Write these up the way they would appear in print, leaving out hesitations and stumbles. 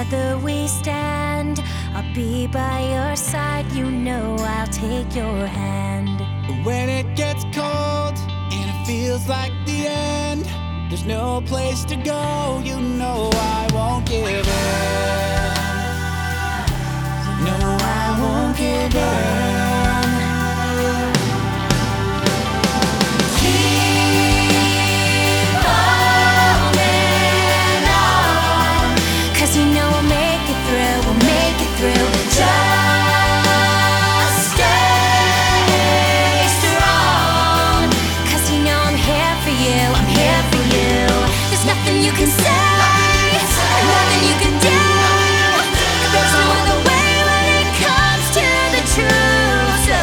Together we stand, I'll be by your side, you know I'll take your hand. When it gets cold and it feels like the end, there's no place to go, you know I won't give in. No, I won't give in. You can say, nothing you can do. There's no other way when it comes to the truth. So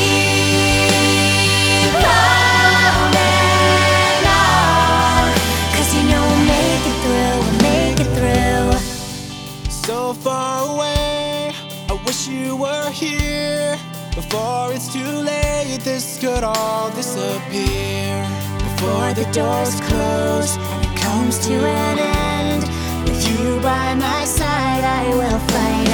keep holding on, 'cause you know we'll make it through, we'll make it through. So far away, I wish you were here. Before it's too late, this could all disappear. Before the doors close and it comes to an end, with you by my side I will fight